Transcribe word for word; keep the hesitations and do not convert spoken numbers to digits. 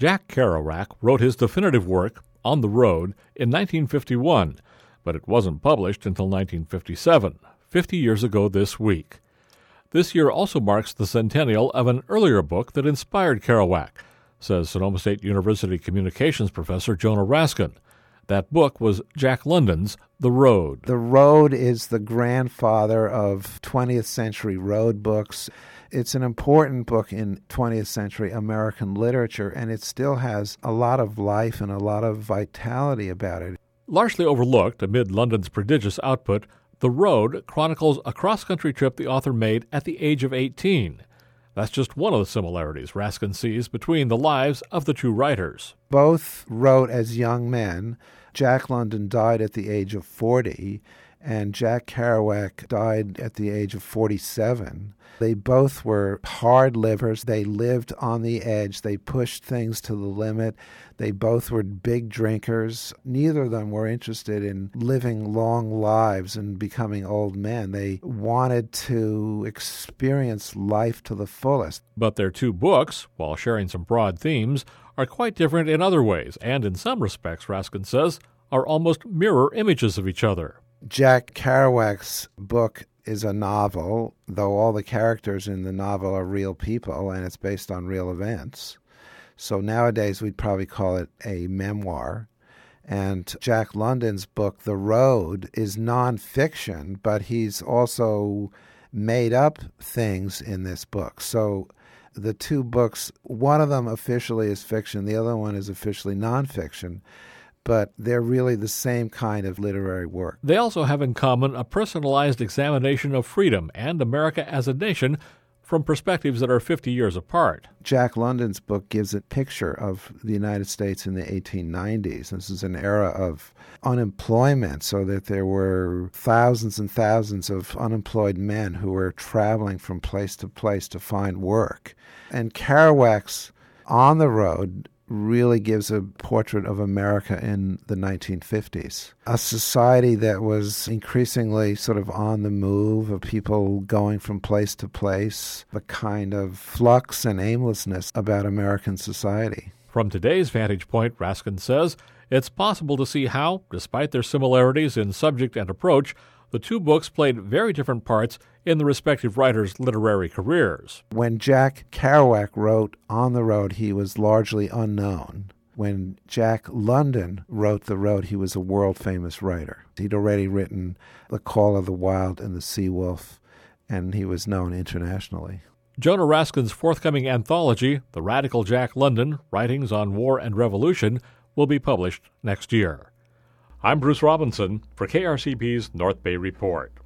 Jack Kerouac wrote his definitive work, On the Road, in nineteen fifty-one, but it wasn't published until nineteen fifty-seven, fifty years ago this week. This year also marks the centennial of an earlier book that inspired Kerouac, says Sonoma State University communications professor Jonah Raskin. That book was Jack London's The Road. The Road is the grandfather of twentieth century road books. It's an important book in twentieth century American literature, and it still has a lot of life and a lot of vitality about it. Largely overlooked amid London's prodigious output, The Road chronicles a cross-country trip the author made at the age of eighteen. That's just one of the similarities Raskin sees between the lives of the two writers. Both wrote as young men. Jack London died at the age of forty, and Jack Kerouac died at the age of forty-seven. They both were hard livers. They lived on the edge. They pushed things to the limit. They both were big drinkers. Neither of them were interested in living long lives and becoming old men. They wanted to experience life to the fullest. But their two books, while sharing some broad themes, are quite different in other ways, and in some respects, Raskin says, are almost mirror images of each other. Jack Kerouac's book is a novel, though all the characters in the novel are real people, and it's based on real events. So nowadays we'd probably call it a memoir. And Jack London's book, The Road, is nonfiction, but he's also made up things in this book. So the two books, one of them officially is fiction, the other one is officially nonfiction, but they're really the same kind of literary work. They also have in common a personalized examination of freedom and America as a nation from perspectives that are fifty years apart. Jack London's book gives a picture of the United States in the eighteen nineties. This is an era of unemployment, so that there were thousands and thousands of unemployed men who were traveling from place to place to find work. And Kerouac's On the Road really gives a portrait of America in the nineteen fifties, a society that was increasingly sort of on the move, of people going from place to place, the kind of flux and aimlessness about American society. From today's vantage point, Raskin says, it's possible to see how, despite their similarities in subject and approach, the two books played very different parts in the respective writers' literary careers. When Jack Kerouac wrote On the Road, he was largely unknown. When Jack London wrote The Road, he was a world-famous writer. He'd already written The Call of the Wild and The Sea Wolf, and he was known internationally. Jonah Raskin's forthcoming anthology, The Radical Jack London, Writings on War and Revolution, will be published next year. I'm Bruce Robinson for K R C P's North Bay Report.